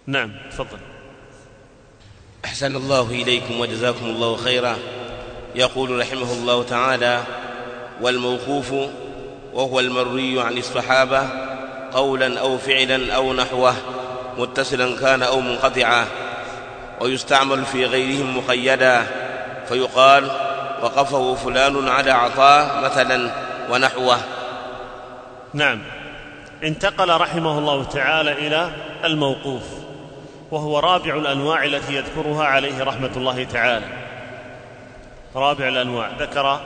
نعم تفضل. أحسن الله إليكم وجزاكم الله خيرا. يقول رحمه الله تعالى: والموقوف وهو المروي عن الصحابة قولا أو فعلا أو نحوه متصلا كان أو منقطعا، ويستعمل في غيرهم مقيدا، فيقال وقفه فلان على عطاء مثلا ونحوه. نعم. انتقل رحمه الله تعالى إلى الموقوف، وهو رابع الأنواع التي يذكرها عليه رحمة الله تعالى. رابع الأنواع، ذكر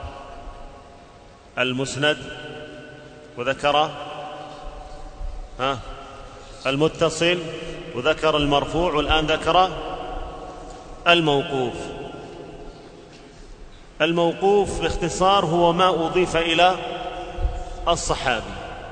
المسند وذكر المتصل وذكر المرفوع، والآن ذكر الموقوف. الموقوف باختصار هو ما أضيف إلى الصحابي،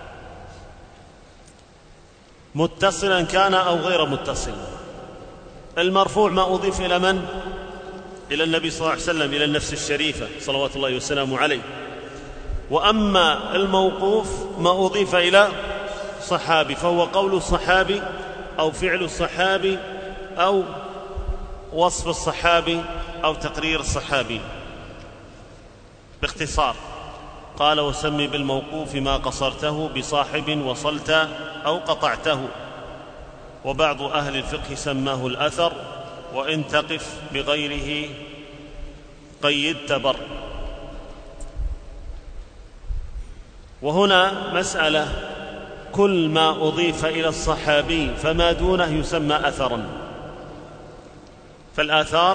متصلا كان أو غير متصل. المرفوع ما أضيف إلى من؟ إلى النبي صلى الله عليه وسلم، إلى النفس الشريفة صلوات الله وسلامه عليه. وأما الموقوف ما أضيف إلى صحابي، فهو قول الصحابي أو فعل الصحابي أو وصف الصحابي أو تقرير الصحابي. باختصار قال: وسمي بالموقوف ما قصرته بصاحب وصلت أو قطعته. وبعض أهل الفقه سماه الأثر، وإن تقف بغيره قيد تبر. وهنا مسألة: كل ما أضيف إلى الصحابي فما دونه يسمى أثرا. فالآثار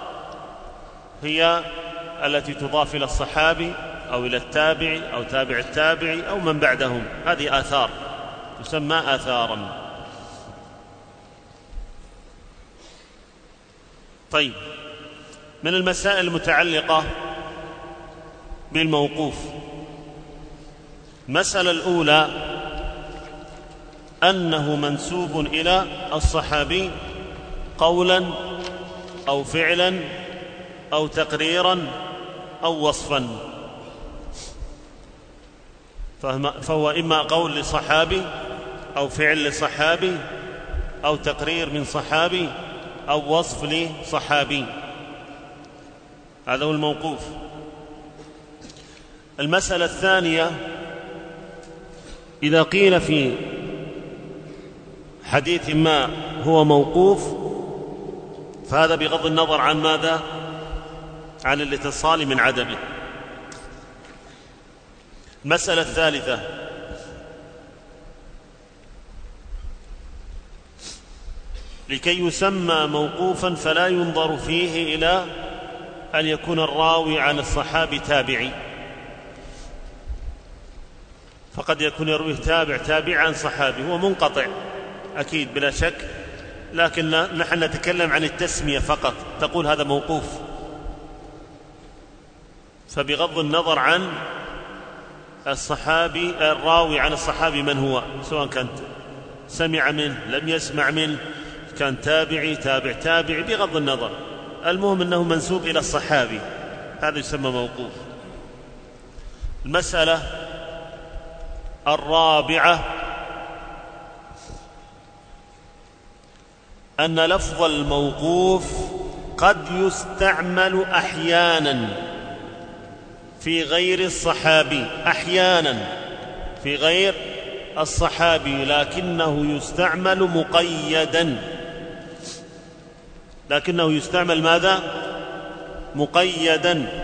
هي التي تضاف إلى الصحابي أو إلى التابعي أو تابع التابعي أو من بعدهم، هذه آثار تسمى آثارا. طيب، من المسائل المتعلقة بالموقوف: المسألة الأولى أنه منسوب إلى الصحابي قولا أو فعلا أو تقريرا أو وصفا. فهو إما قول لصحابي أو فعل لصحابي أو تقرير من صحابي أو وصف لصحابي، هذا هو الموقوف. المسألة الثانية: إذا قيل في حديث ما هو موقوف، فهذا بغض النظر عن ماذا؟ عن الاتصال من عدمه. المسألة الثالثة: لكي يسمى موقوفا فلا ينظر فيه إلى أن يكون الراوي عن الصحابي تابعي، فقد يكون يرويه تابع عن صحابي، هو منقطع أكيد بلا شك، لكن نحن نتكلم عن التسمية فقط، تقول هذا موقوف، فبغض النظر عن الصحابي الراوي عن الصحابي من هو، سواء كان سمع منه لم يسمع منه، كان تابعي تابعي، بغض النظر، المهم أنه منسوب إلى الصحابي، هذا يسمى موقوف. المسألة الرابعة: أن لفظ الموقوف قد يستعمل أحيانا في غير الصحابي، أحيانا في غير الصحابي، لكنه يستعمل مقيدا. لكنه يستعمل ماذا؟ مقيدا.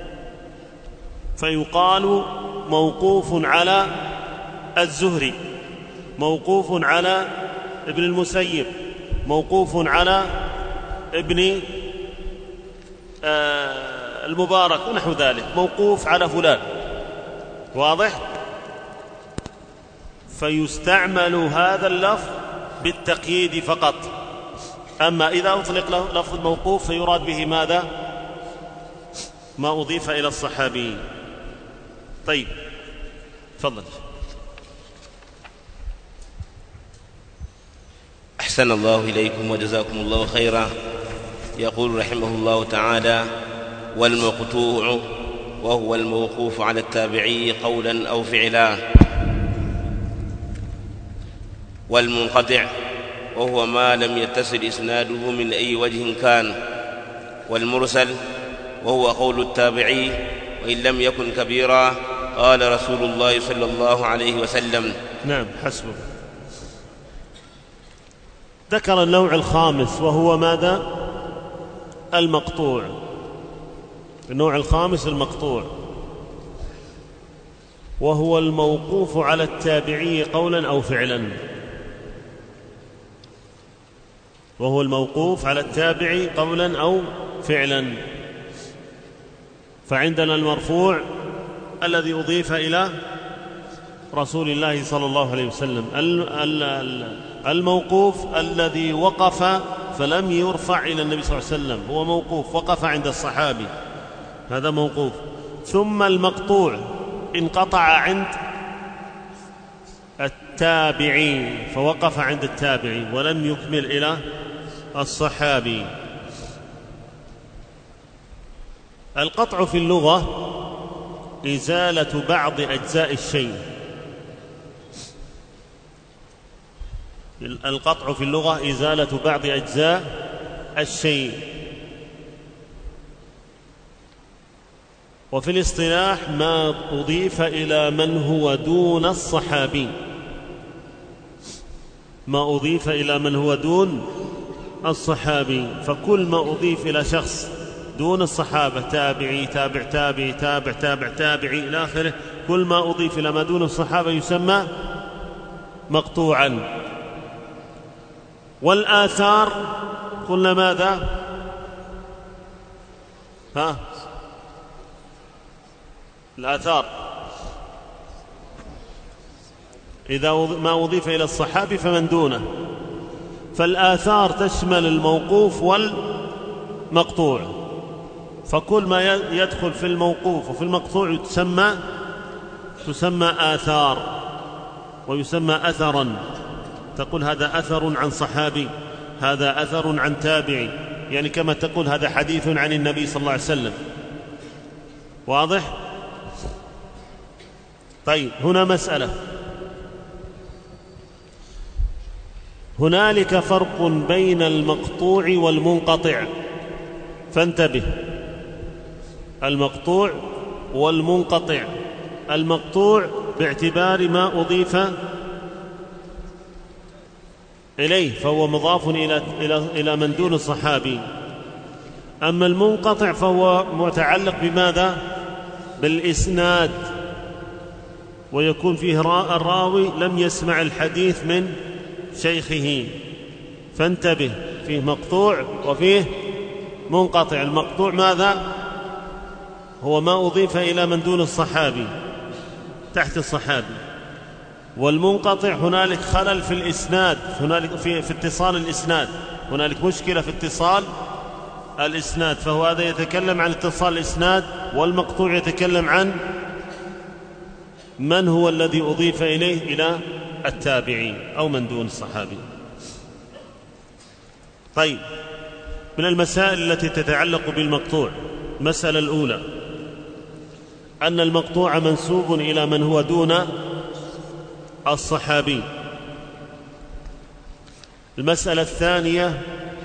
فيقال موقوف على الزهري، موقوف على ابن المسيب، موقوف على ابن المبارك ونحو ذلك، موقوف على فلان، واضح؟ فيستعمل هذا اللفظ بالتقييد فقط. أما إذا أطلق لفظ الموقوف فيراد به ماذا؟ ما أضيف إلى الصحابي. طيب، تفضل. أحسن الله إليكم وجزاكم الله خيرا. يقول رحمه الله تعالى: والمقطوع وهو الموقوف على التابعي قولا أو فعلا. والمنقطع وهو ما لم يتصل إسناده من أي وجه كان. والمرسل وهو قول التابعي وإن لم يكن كبيرا قال رسول الله صلى الله عليه وسلم. نعم، حسبه. ذكر النوع الخامس وهو ماذا؟ المقطوع. النوع الخامس المقطوع، وهو الموقوف على التابعي قولا أو فعلا. وهو الموقوف على التابعي قولا أو فعلا. فعندنا المرفوع الذي أضيف إلى رسول الله صلى الله عليه وسلم، الموقوف الذي وقف فلم يرفع إلى النبي صلى الله عليه وسلم، هو موقوف وقف عند الصحابي، هذا موقوف. ثم المقطوع انقطع عند التابعي فوقف عند التابعي ولم يكمل إلى الصحابي. القطع في اللغة إزالة بعض أجزاء الشيء. القطع في اللغة إزالة بعض أجزاء الشيء. وفي الاصطلاح ما أضيف إلى من هو دون الصحابي، ما أضيف إلى من هو دون الصحابي. فكل ما أضيف إلى شخص دون الصحابة، تابعي تابع تابعي تابع تابع تابعي إلى آخره، كل ما أضيف إلى ما دون الصحابة يسمى مقطوعا. والآثار قلنا ماذا؟ الآثار إذا ما أضيف إلى الصحابي فمن دونه. فالآثار تشمل الموقوف والمقطوع، فكل ما يدخل في الموقوف وفي المقطوع تسمى آثار ويسمى أثرا. تقول هذا أثر عن صحابي، هذا أثر عن تابعي، يعني كما تقول هذا حديث عن النبي صلى الله عليه وسلم. واضح؟ طيب، هنا مسألة. هنالك فرق بين المقطوع والمنقطع، فانتبه. المقطوع والمنقطع. المقطوع باعتبار ما أضيف إليه فهو مضاف إلى من دون الصحابي. أما المنقطع فهو متعلق بماذا؟ بالإسناد، ويكون فيه الراوي لم يسمع الحديث من شيخه. فانتبه، فيه مقطوع وفيه منقطع. المقطوع ماذا؟ هو ما أضيف إلى من دون الصحابي تحت الصحابي. والمنقطع هنالك خلل في الإسناد، هنالك في اتصال الإسناد، هنالك مشكلة في اتصال الإسناد، فهو هذا يتكلم عن اتصال الإسناد، والمقطوع يتكلم عن من هو الذي أضيف إليه إلى التابعي أو من دون الصحابي. طيب، من المسائل التي تتعلق بالمقطوع، المسألة الأولى أن المقطوع منسوب إلى من هو دون الصحابي. المسألة الثانية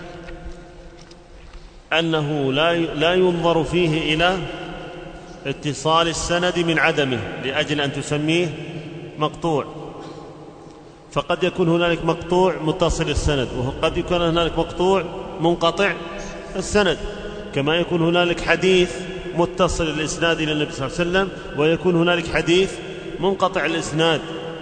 أنه لا ينظر فيه إلى اتصال السند من عدمه لأجل أن تسميه مقطوع. فقد يكون هنالك مقطوع متصل السند، وقد يكون هنالك مقطوع منقطع السند، كما يكون هنالك حديث متصل الإسناد إلى النبي صلى الله عليه وسلم، ويكون هنالك حديث منقطع الإسناد.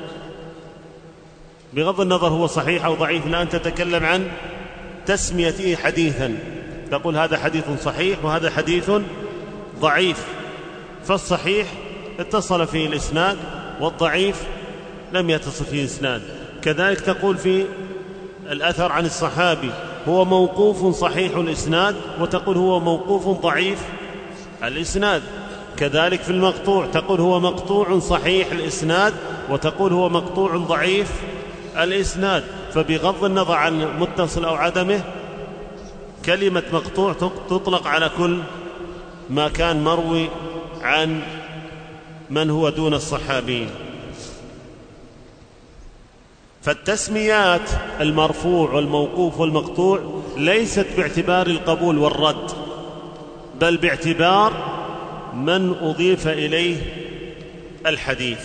بغض النظر هو صحيح أو ضعيف، الآن تتكلم عن تسميته حديثا، تقول هذا حديث صحيح وهذا حديث ضعيف. فالصحيح اتصل فيه الإسناد، والضعيف لم يتصل فيه الإسناد. كذلك تقول في الأثر عن الصحابي هو موقوف صحيح الإسناد، وتقول هو موقوف ضعيف الإسناد. كذلك في المقطوع تقول هو مقطوع صحيح الإسناد، وتقول هو مقطوع ضعيف الإسناد. فبغض النظر عن متصل أو عدمه، كلمة مقطوع تطلق على كل ما كان مروي عن من هو دون الصحابين. فالتسميات المرفوع والموقوف والمقطوع ليست باعتبار القبول والرد، بل باعتبار من أضيف إليه الحديث.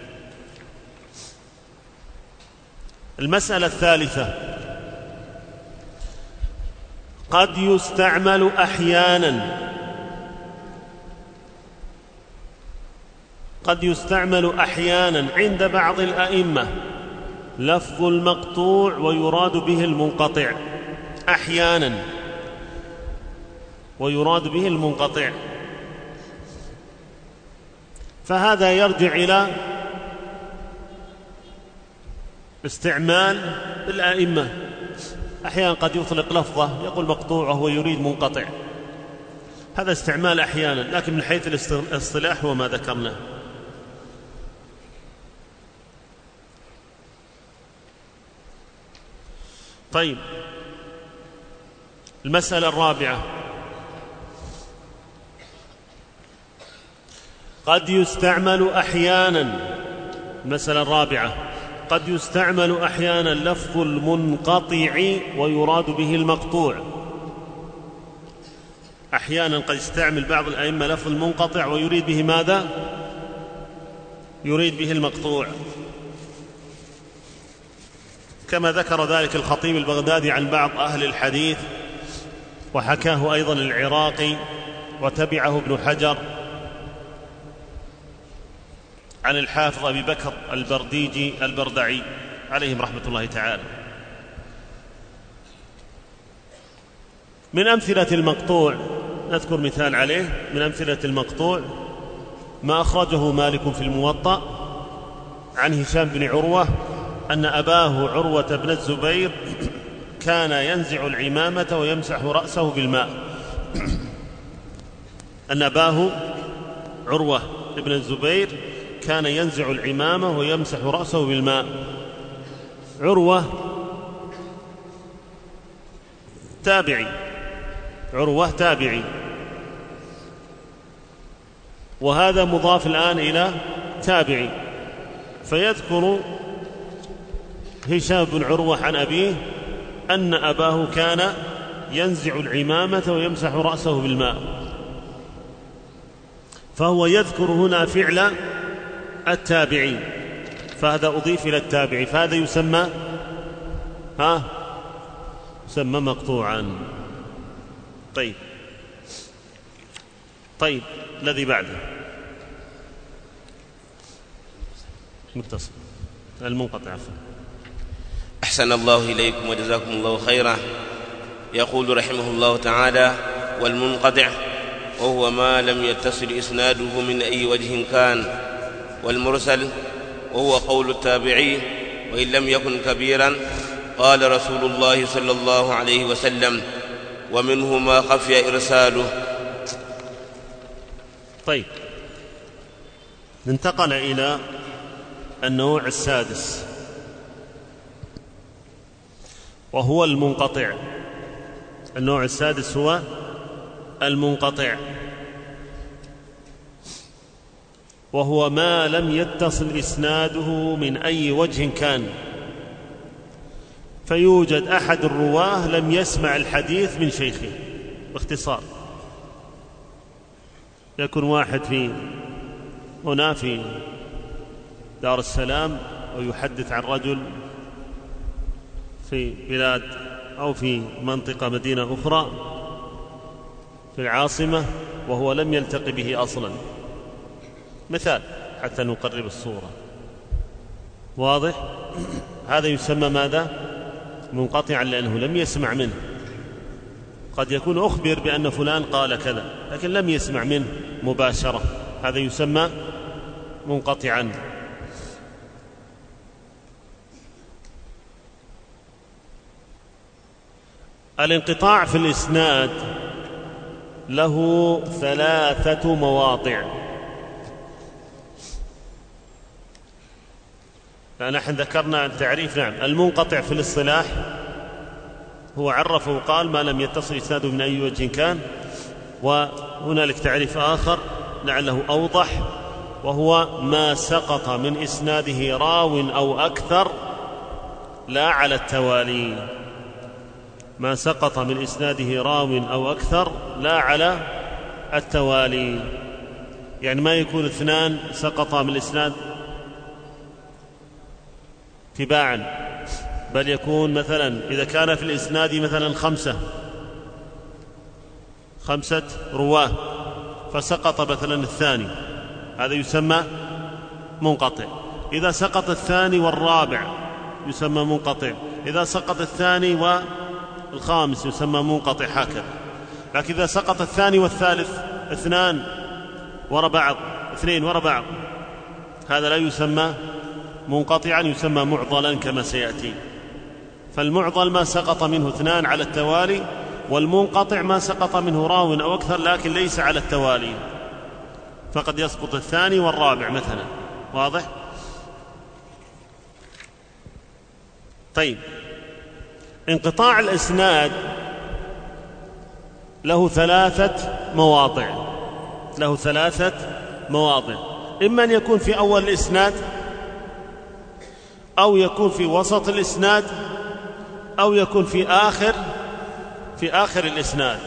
المسألة الثالثة: قد يستعمل أحيانا عند بعض الأئمة لفظ المقطوع ويراد به المنقطع، أحيانا ويراد به المنقطع، فهذا يرجع إلى استعمال الأئمة. أحيانا قد يطلق لفظة يقول مقطوع وهو يريد منقطع، هذا استعمال أحيانا، لكن من حيث الاصطلاح هو ما ذكرناه. طيب، المسألة الرابعة: قد يستعمل أحيانا، المسألة الرابعة: قد يستعمل أحيانا لفظ المنقطع ويراد به المقطوع. أحيانا قد يستعمل بعض الأئمة لفظ المنقطع ويريد به ماذا؟ يريد به المقطوع، كما ذكر ذلك الخطيب البغدادي عن بعض أهل الحديث، وحكاه أيضا العراقي، وتبعه ابن حجر عن الحافظ أبي بكر البرديجي البردعي عليهم رحمة الله تعالى. من أمثلة المقطوع نذكر مثال عليه. من أمثلة المقطوع ما أخرجه مالك في الموطأ عن هشام بن عروة أن أباه عروة بن الزبير كان ينزع العمامة ويمسح رأسه بالماء. أن أباه عروة بن الزبير كان ينزع العمامة ويمسح رأسه بالماء. عروة تابعي، وهذا مضاف الآن إلى تابعي، فيذكر هشام بن عروة عن أبيه أن أباه كان ينزع العمامة ويمسح رأسه بالماء، فهو يذكر هنا فعل التابعي، فهذا أضيف إلى التابعي، فهذا يسمى مقطوعا. طيب، الذي بعده متصل المنقطع. أحسن الله إليكم وجزاكم الله خيرا. يقول رحمه الله تعالى: والمنقطع وهو ما لم يتصل إسناده من أي وجه كان. والمرسل وهو قول التابعي وإن لم يكن كبيرا، قال رسول الله صلى الله عليه وسلم، ومنه ما خفي إرساله. طيب، انتقل إلى النوع السادس وهو المنقطع. النوع السادس هو المنقطع، وهو ما لم يتصل إسناده من أي وجه كان، فيوجد أحد الرواه لم يسمع الحديث من شيخه. باختصار، يكون واحد هنا في دار السلام ويحدث عن رجل في بلاد أو في منطقة مدينة أخرى في العاصمة، وهو لم يلتقي به أصلا، مثال حتى نقرب الصورة. واضح؟ هذا يسمى ماذا؟ منقطعا، لأنه لم يسمع منه. قد يكون أخبر بأن فلان قال كذا لكن لم يسمع منه مباشرة، هذا يسمى منقطعا. الانقطاع في الإسناد له 3 مواضع. فنحن ذكرنا التعريف. نعم، المنقطع في الاصطلاح هو عرفه وقال ما لم يتصل إسناده من أي وجه كان. وهنالك تعريف آخر لعله أوضح، وهو ما سقط من إسناده راو أو أكثر لا على التوالي. ما سقط من إسناده راو أو أكثر لا على التوالي، يعني ما يكون 2 سقطا من الإسناد تباعا، بل يكون مثلا إذا كان في الإسناد مثلا 5 رواه فسقط مثلا الثاني، هذا يسمى منقطع. إذا سقط الثاني والرابع يسمى منقطع، إذا سقط الثاني والخامس يسمى منقطع، هكذا. لكن إذا سقط الثاني والثالث 2 وراء بعض هذا لا يسمى منقطعا، يسمى معضلا كما سيأتي. فالمعضل ما سقط منه 2 على التوالي، والمنقطع ما سقط منه راو أو أكثر لكن ليس على التوالي، فقد يسقط الثاني والرابع مثلا. واضح؟ طيب، انقطاع الإسناد له 3 مواضع، إما أن يكون في أول الإسناد، أو يكون في وسط الإسناد، أو يكون في آخر الإسناد.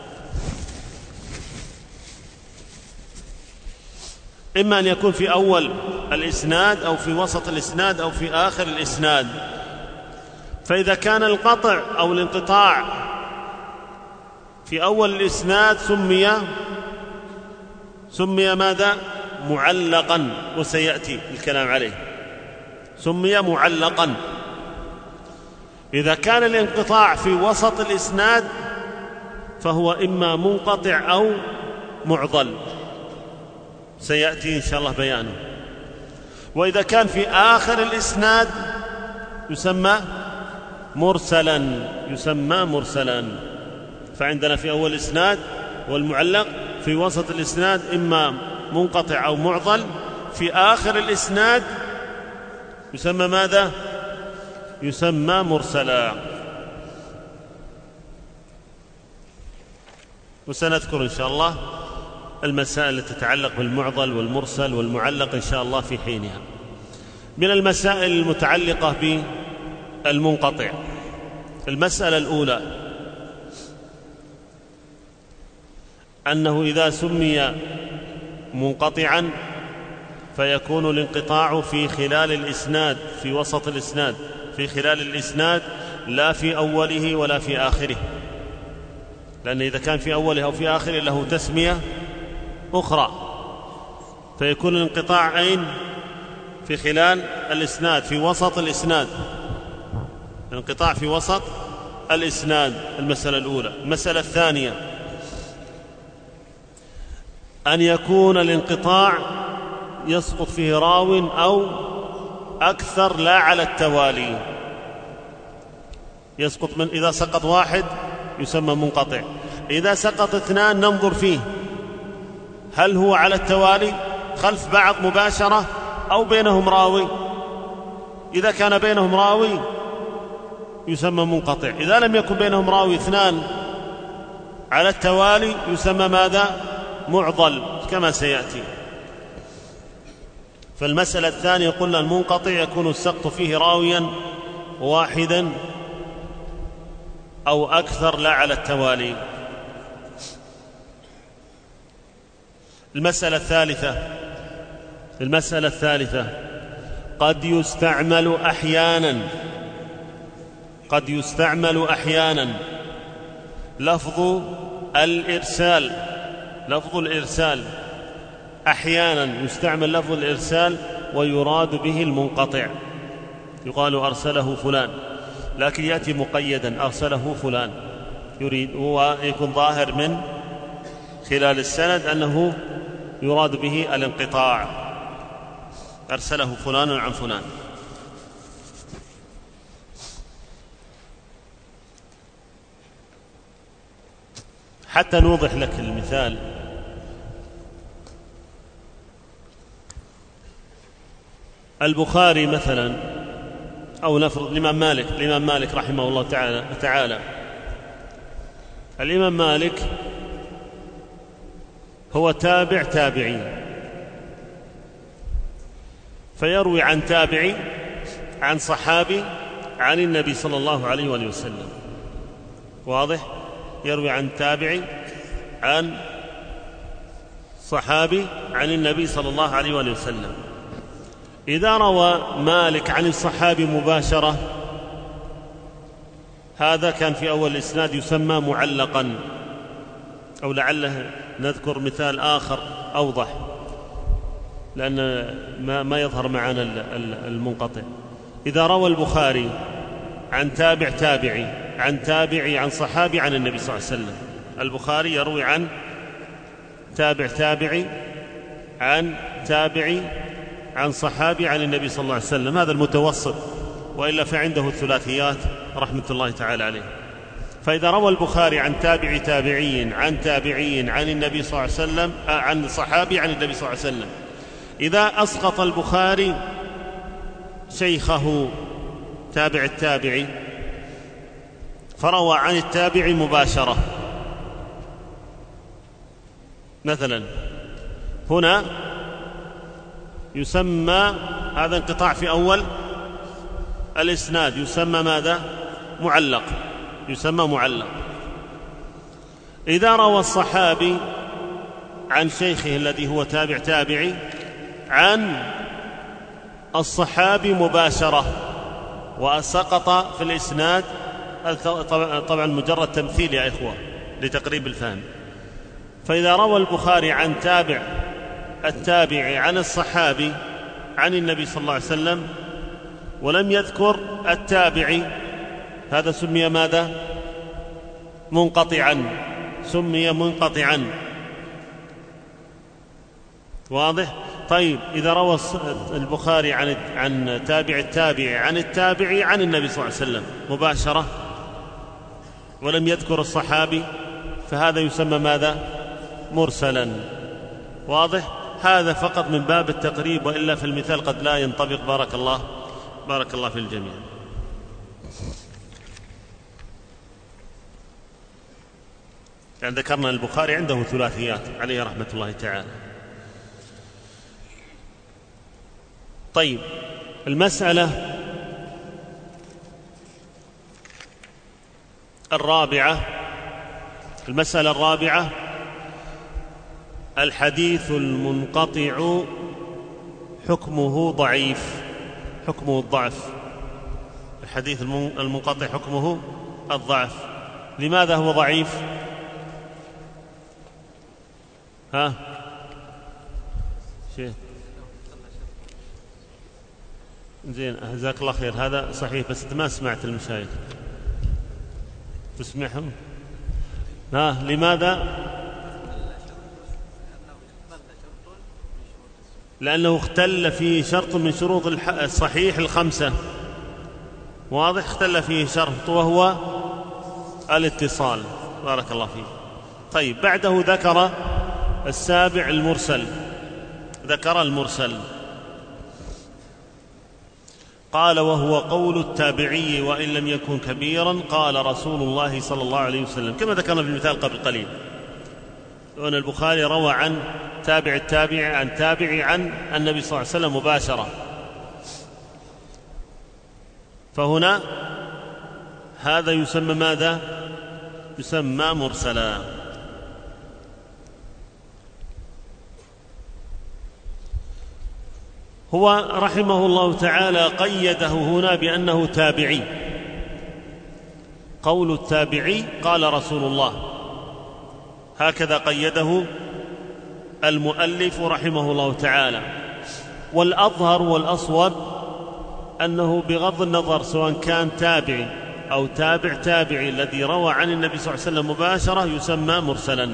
إما أن يكون في أول الإسناد أو في وسط الإسناد أو في آخر الإسناد. فإذا كان القطع أو الانقطاع في أول الإسناد سمي ماذا؟ معلقا، وسيأتي الكلام عليه، سمي معلقا. إذا كان الانقطاع في وسط الإسناد فهو إما منقطع أو معضل، سيأتي إن شاء الله بيانه. وإذا كان في آخر الإسناد يسمى مرسلا. فعندنا في أول الإسناد والمعلق، في وسط الإسناد إما منقطع أو معضل، في آخر الإسناد يسمى ماذا؟ يسمى مرسلا. وسنذكر إن شاء الله المسائل التي تتعلق بالمعضل والمرسل والمعلق إن شاء الله في حينها. من المسائل المتعلقة بالمنقطع، المسألة الأولى أنه إذا سمي منقطعا فيكون الانقطاع في خلال الإسناد، في وسط الإسناد، في خلال الإسناد، لا في أوله ولا في آخره، لأن إذا كان في أوله أو في آخره له تسمية أخرى، فيكون الانقطاع أين؟ في خلال الإسناد، في وسط الإسناد، الانقطاع في وسط الإسناد. المسألة الأولى. المسألة الثانية أن يكون الانقطاع يسقط فيه راو أو أكثر لا على التوالي. يسقط إذا سقط 1 يسمى منقطع، إذا سقط 2 ننظر فيه هل هو على التوالي خلف بعض مباشرة أو بينهم راوي. إذا كان بينهم راوي يسمى منقطع، إذا لم يكن بينهم راوي 2 على التوالي يسمى ماذا؟ معضل كما سيأتي. فالمسألة الثانية قلنا المنقطع يكون السقط فيه راويا واحدا أو أكثر لا على التوالي. المسألة الثالثة قد يستعمل أحيانا لفظ الإرسال، أحيانا يستعمل لفظ الإرسال ويراد به المنقطع، يقال أرسله فلان، لكن يأتي مقيدا أرسله فلان، يريد ويكون ظاهر من خلال السند أنه يراد به الانقطاع، أرسله فلان عن فلان. حتى نوضح لك المثال، البخاري مثلا، أو نفرض الإمام مالك رحمه الله تعالى. الإمام مالك هو تابعي، فيروي عن تابعي عن صحابي عن النبي صلى الله عليه وآله وسلم. واضح؟ يروي عن تابعي عن صحابي عن النبي صلى الله عليه وآله وسلم. إذا روى مالك عن الصحابي مباشرة، هذا كان في أول الإسناد يسمى معلقا، أو لعله نذكر مثال آخر أوضح لأن ما يظهر معنا المنقطع. إذا روى البخاري عن تابع تابعي عن تابعي عن صحابي عن النبي صلى الله عليه وسلم، البخاري يروي عن تابع تابعي عن تابعي عن صحابي عن النبي صلى الله عليه وسلم، هذا المتوسط، وإلا فعنده الثلاثيات رحمة الله تعالى عليه. فإذا روى البخاري عن تابع تابعي عن تابعي عن النبي صلى الله عليه وسلم عن صحابي عن النبي صلى الله عليه وسلم، إذا أسقط البخاري شيخه تابع التابعي فروى عن التابع مباشرة، مثلا هنا يسمى هذا انقطاع في أول الإسناد، يسمى ماذا؟ معلق، يسمى معلق. إذا روى الصحابي عن شيخه الذي هو تابع تابعي عن الصحابي مباشرة وسقط في الإسناد، طبعا مجرد تمثيل يا إخوة لتقريب الفهم. فإذا روى البخاري عن تابع التابع عن الصحابي عن النبي صلى الله عليه وسلم ولم يذكر التابعي، هذا سمي ماذا؟ منقطعا، سمي منقطعا. واضح؟ طيب إذا روى البخاري عن تابع التابع عن التابع عن النبي صلى الله عليه وسلم مباشرة ولم يذكر الصحابي، فهذا يسمى ماذا؟ مرسلا. واضح؟ هذا فقط من باب التقريب، وإلا في المثال قد لا ينطبق. بارك الله في الجميع. يعني ذكرنا البخاري عنده ثلاثيات عليه رحمة الله تعالى. طيب، المسألة الرابعة الحديث المنقطع حكمه ضعيف، حكمه الضعف. الحديث المنقطع حكمه الضعف. لماذا هو ضعيف؟ شيء زين، جزاك الله خير. هذا صحيح، بس ما سمعت المشايخ تسمعهم. لماذا؟ لأنه اختل فيه شرط من شروط الصحيح الخمسة. واضح؟ اختل فيه شرط وهو الاتصال. بارك الله فيه. طيب، بعده ذكر السابع المرسل، ذكر المرسل، قال: وهو قول التابعي وإن لم يكن كبيرا قال رسول الله صلى الله عليه وسلم، كما ذكرنا في المثال قبل قليل، وأن البخاري روى عن تابع التابع عن تابع عن النبي صلى الله عليه وسلم مباشرة، فهنا هذا يسمى ماذا؟ يسمى مرسلا. هو رحمه الله تعالى قيده هنا بأنه تابعي، قول التابعي قال رسول الله، هكذا قيده المؤلف رحمه الله تعالى. والأظهر والأصوب أنه بغض النظر سواء كان تابعي أو تابع تابعي الذي روى عن النبي صلى الله عليه وسلم مباشرة يسمى مرسلا.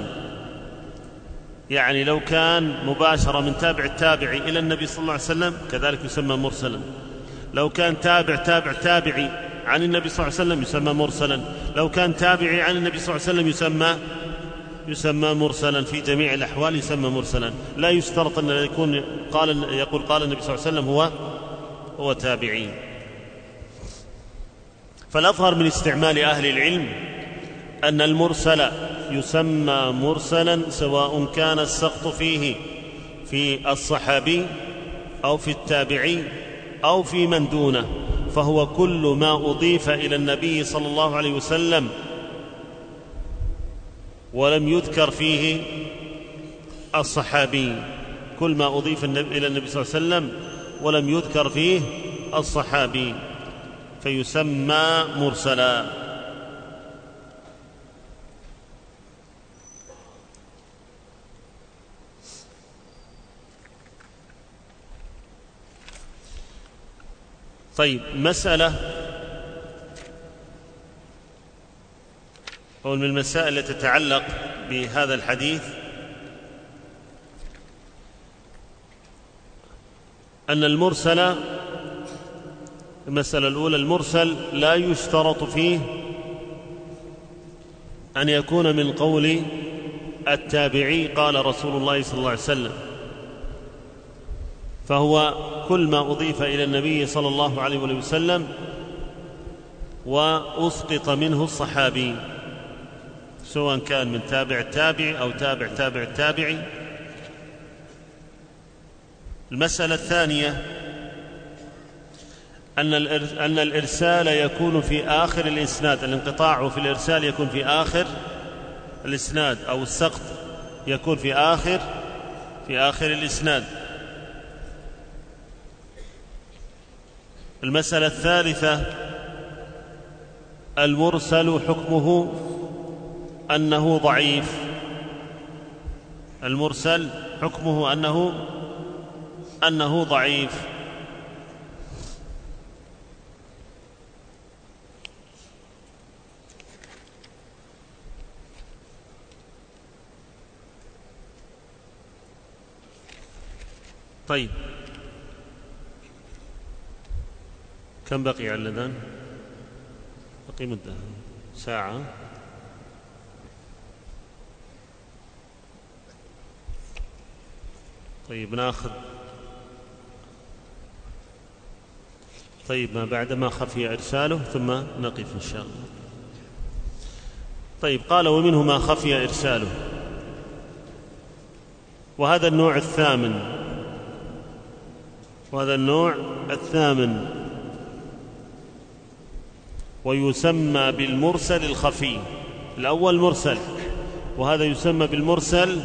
يعني لو كان مباشرة من تابع التابعي إلى النبي صلى الله عليه وسلم كذلك يسمى مرسلا. لو كان تابع تابعي عن النبي صلى الله عليه وسلم يسمى مرسلا. لو كان تابعي عن النبي صلى الله عليه وسلم يسمى مرسلا. في جميع الأحوال يسمى مرسلا. لا يشترط أن يكون يقول قال النبي صلى الله عليه وسلم هو تابعي. فالأظهر من استعمال أهل العلم أن المرسل يسمى مرسلا سواء كان السقط فيه في الصحابي أو في التابعي أو في من دونه، فهو كل ما أضيف إلى النبي صلى الله عليه وسلم ولم يذكر فيه الصحابي، كل ما أضيف إلى النبي صلى الله عليه وسلم ولم يذكر فيه الصحابي فيسمى مرسلا. طيب، مسألة أو من المسائل التي تتعلق بهذا الحديث أن المرسل، المسألة الأولى، المرسل لا يشترط فيه أن يكون من قول التابعي قال رسول الله صلى الله عليه وسلم، فهو كل ما أضيف إلى النبي صلى الله عليه وسلم وأسقط منه الصحابي، سواء كان من تابع التابعي أو تابع التابعي. المسألة الثانية أن الإرسال يكون في آخر الإسناد، الانقطاع في الإرسال يكون في آخر الإسناد، أو السقط يكون في آخر الإسناد. المسألة الثالثة المرسل حكمه أنه ضعيف، المرسل حكمه أنه ضعيف. طيب، كم بقي على الأذان؟ بقي مدة ساعة. طيب ناخذ ما بعد ما خفي إرساله ثم نقف إن شاء الله. طيب، قال ومنه ما خفي إرساله، وهذا النوع الثامن، ويسمى بالمرسل الخفي. الأول مرسل، وهذا يسمى بالمرسل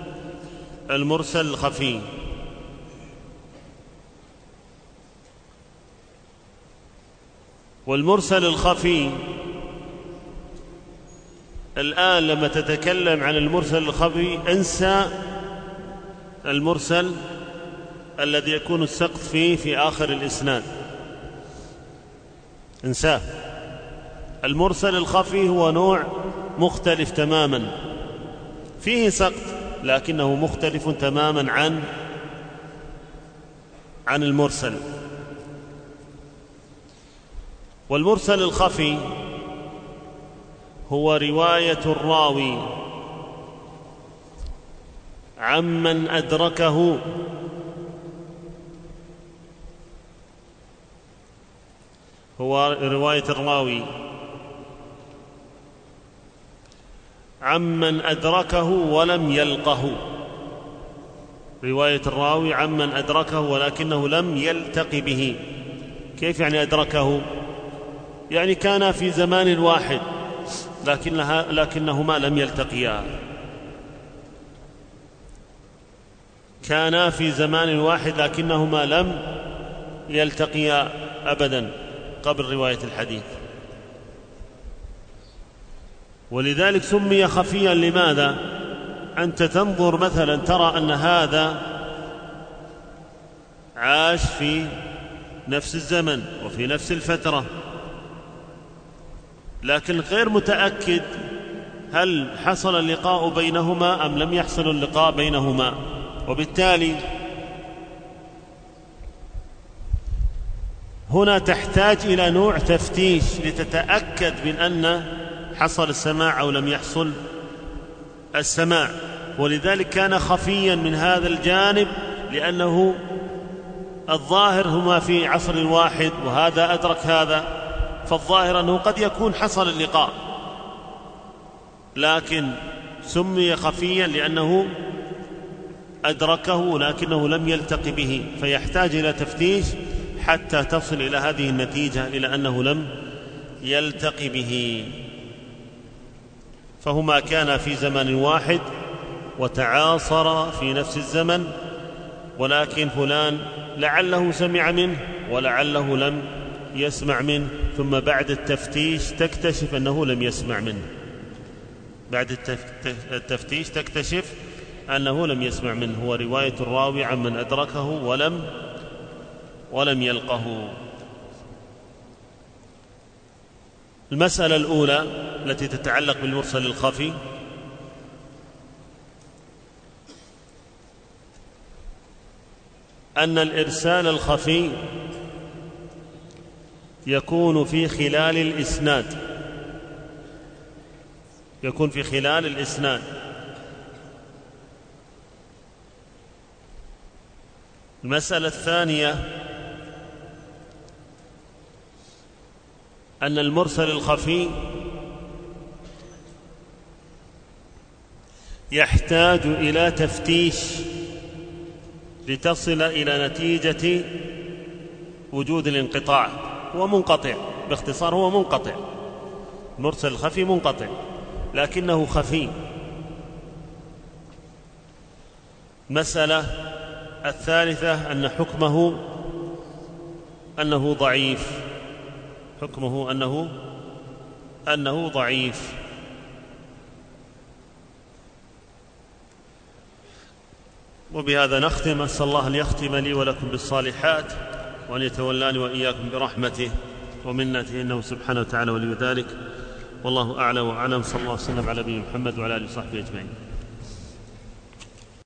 الخفي. والمرسل الخفي الآن لما تتكلم عن المرسل الخفي انسى المرسل الذي يكون السقط فيه في آخر الإسناد، انساه. المرسل الخفي هو نوع مختلف تماما، فيه سقط لكنه مختلف تماما عن المرسل. والمرسل الخفي هو رواية الراوي عمن أدركه عمن أدركه ولم يلقه، رواية الراوي عمن أدركه ولكنه لم يلتقي به. كيف يعني أدركه؟ يعني كان في زمان واحد لكنهما لم يلتقيا، كانا في زمان واحد لكنهما لم يلتقيا أبدا قبل رواية الحديث، ولذلك سمي خفيا. لماذا؟ أنت تنظر مثلا ترى أن هذا عاش في نفس الزمن وفي نفس الفترة، لكن غير متأكد هل حصل اللقاء بينهما أم لم يحصل اللقاء بينهما، وبالتالي هنا تحتاج إلى نوع تفتيش لتتأكد من أن حصل السماع أو لم يحصل السماع. ولذلك كان خفيا من هذا الجانب، لأنه الظاهر هما في عصر واحد وهذا أدرك هذا، فالظاهر أنه قد يكون حصل اللقاء، لكن سمي خفيا لأنه أدركه لكنه لم يلتقي به، فيحتاج إلى تفتيش حتى تصل إلى هذه النتيجة، إلى أنه لم يلتقي به. فهما كانا في زمن واحد وتعاصرا في نفس الزمن، ولكن فلان لعله سمع منه ولعله لم يسمع منه، ثم بعد التفتيش تكتشف أنه لم يسمع منه، بعد التفتيش تكتشف أنه لم يسمع منه، هو رواية الراوي عمن أدركه ولم يلقه. المسألة الأولى التي تتعلق بالمرسل الخفي، أن الإرسال الخفي يكون في خلال الإسناد، يكون في خلال الإسناد. المسألة الثانية أن المرسل الخفي يحتاج إلى تفتيش لتصل إلى نتيجة وجود الانقطاع. هو منقطع، باختصار هو منقطع، المرسل الخفي منقطع لكنه خفي. مسألة الثالثة أن حكمه أنه ضعيف، حكمه أنه ضعيف. وبهذا نختم. أسأل الله أن يختم لي ولكم بالصالحات، وأن يتولاني وإياكم برحمته ومنته، إنه سبحانه وتعالى ولي ذلك. والله أعلى وأعلم. صلى الله وسلم على نبينا محمد وعلى آله وصحبه أجمعين.